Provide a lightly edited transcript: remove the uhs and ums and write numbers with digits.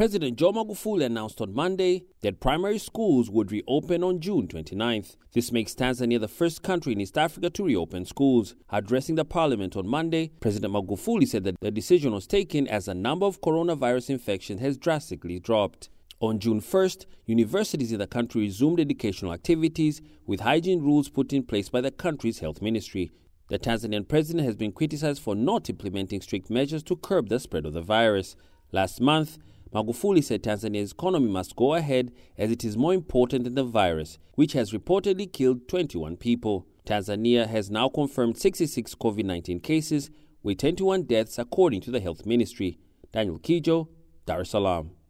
President John Magufuli announced on Monday that primary schools would reopen on June 29th. This makes Tanzania the first country in East Africa to reopen schools. Addressing the parliament on Monday, President Magufuli said that the decision was taken as the number of coronavirus infections has drastically dropped. On June 1st, universities in the country resumed educational activities with hygiene rules put in place by the country's health ministry. The Tanzanian president has been criticized for not implementing strict measures to curb the spread of the virus. Last month, Magufuli said Tanzania's economy must go ahead as it is more important than the virus, which has reportedly killed 21 people. Tanzania has now confirmed 66 COVID-19 cases with 21 deaths according to the health ministry. Daniel Kijo, Dar es Salaam.